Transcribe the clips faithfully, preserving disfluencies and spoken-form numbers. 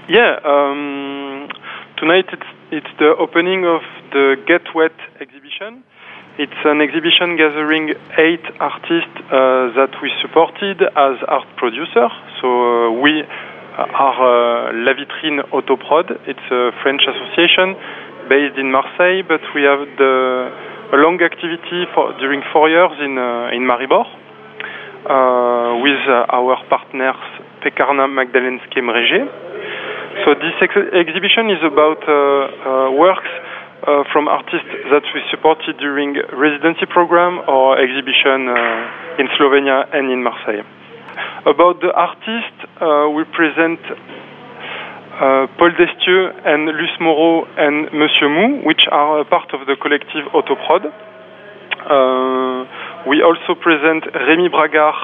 Yeah, um, tonight it's it's the opening of the Get Wet exhibition. It's an exhibition gathering eight artists uh, that we supported as art producer. So uh, we are uh, La Vitrine Autoprod. It's a French association based in Marseille, but we have the a long activity for during four years in uh, in Maribor uh, with uh, our partners Pekarna Magdalenskie Mreže. So this ex- exhibition is about uh, uh, works uh, from artists that we supported during residency program or exhibition uh, in Slovenia and in Marseille. About the artists, uh, we present uh, Paul Destieux and Luce Moreau and Monsieur Mou, which are a part of the collective Autoprod. Uh, we also present Rémi Bragard,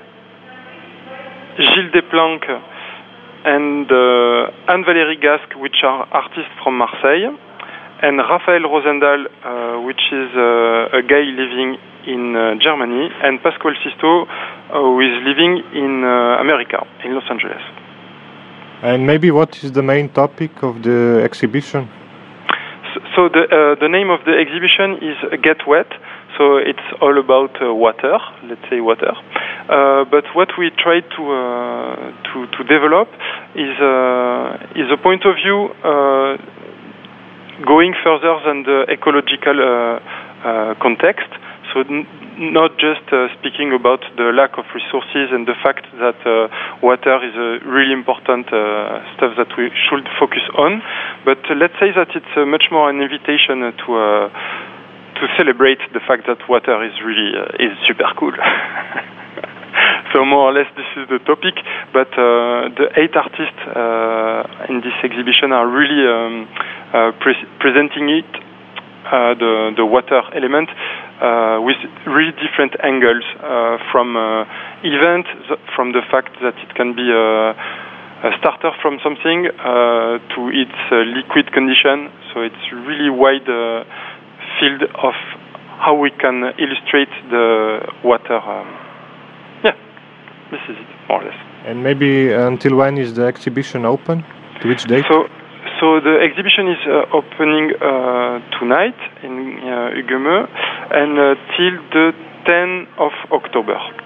Gilles Desplanques, and uh, Anne-Valérie Gasque, which are artists from Marseille, and Raphaël Rosendahl, uh, which is uh, a guy living in uh, Germany, and Pasquale Sisto, uh, who is living in uh, America, in Los Angeles. And maybe what is the main topic of the exhibition? So, so the uh, the name of the exhibition is Get Wet. So it's all about uh, water, let's say water. Uh, but what we try to uh, to to develop is uh, is a point of view uh, going further than the ecological uh, uh, context. So n- not just uh, speaking about the lack of resources and the fact that uh, water is a really important uh, stuff that we should focus on, but uh, let's say that it's uh, much more an invitation uh, to. Uh, to celebrate the fact that water is really uh, is super cool. So more or less this is the topic, but uh, the eight artists uh, in this exhibition are really um, uh, pre- presenting it, uh, the, the water element, uh, with really different angles uh, from uh, event, from the fact that it can be a, a starter from something uh, to its uh, liquid condition, so it's really wide uh, field of how we can illustrate the water. Um, yeah, this is it, more or less. And maybe until when is the exhibition open? To which date? So, so the exhibition is uh, opening uh, tonight in uh, Huguemeux and uh, till the tenth of October.